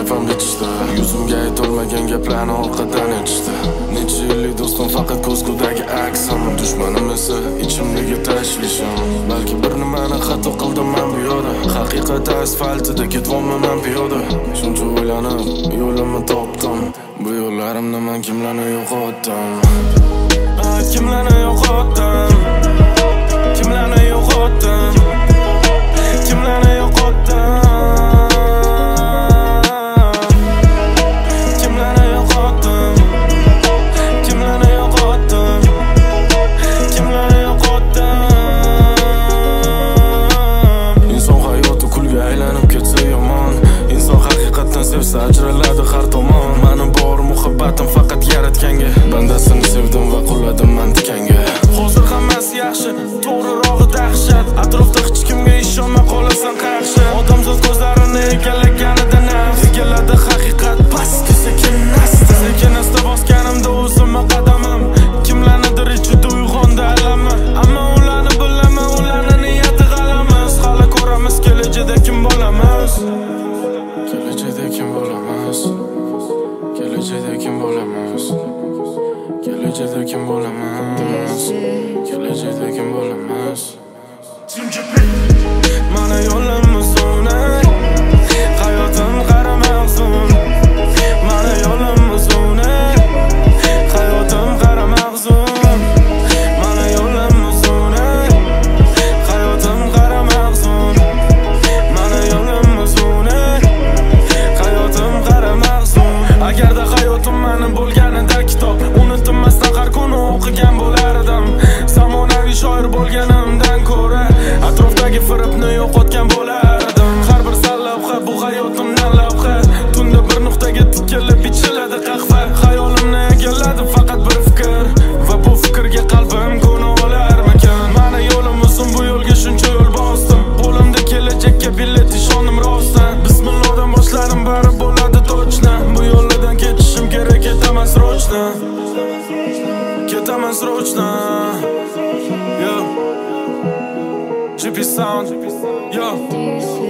sahifam bitishdi. Yuzimga aytolmagan gaplarni orqadan aytishdi. Necha yillik do'stim faqat ko'zgudagi aksim, dushmanim esa ichimdagi tashvishim. Balki bir nimani xato qildim men bu yo'lda, haqiqat asfaltida ketvoman piyoda. Shuncha o'ylanib yo'limni topdim, bu yo'llarimda men kimlarni yo'qotdim. Kimlarni yo'qotdim, kimlarni yo'qotdim, kimlarni yo'qotdim, kimlarni yo'qotdim, kimlarni yo'qotdim, kimlarni yo'qotdim. Inson hayoti kulga aylanib ketsa yomon, inson haqiqatdan sevsa ajraladi har tomon. Mani bor muhabbatim faqat yaratganga, bandasini sevdim va quladim men tikanga. Hozir hammasi yaxshi, to'g'rirog'i dahshat. Atrofda hech kimga ishonmay qolasan qaqshi. Odamzod ko'zlarini egallaganida nafs egalladi haqiqat pastga sekin-asta. Sekin-asta bosganimda o'zimga qadamim, kimlarnidir ichida uyg'ondi alami. Ammo ularni bilaman, ularni niyati g'alamiz. Hali ko'ramiz kelajakda kim bo'lamiz, kelajakda kim bo'lamiz, kelajakda kim bo'lamiz, kelajakda kim bo'lamiz, kelajakda kim bo'lamiz. Mana yo'limiz o'nay, hayotim qara mahzun. Mana yo'limiz o'nay, hayotim qara mahzun. Mana yo'limiz o'nay, hayotim qara mahzun. Mana yo'limiz o'nay, hayotim qara mahzun. Agarda hayotim meni bo'lganida kitob, unutilmasdan har kuni o'qigan bo'lardim. Zamonaviy shoir bo'lganimdan ko'ra atrofdagi firibni yo'qotgan bo'lardim. Har bir lavha bu hayotimdan lavha. Tunda bir nuqtaga tikilib ichiladi qahva. Xayolimni egalladi faqat bir fikr, va bu fikrga qalbim ko'na olarmikan. Mani yo'lim uzun, bu yo'lga shuncha yo'l bosdim. Qo'limda kelajakka bilet ishondim rostdan. Bismillohdan boshladim, bari bo'ladi точно. Bu yo'ldan ketishim kerak, ketaman срочно, ketaman срочно. Yo, GP Sound, yo.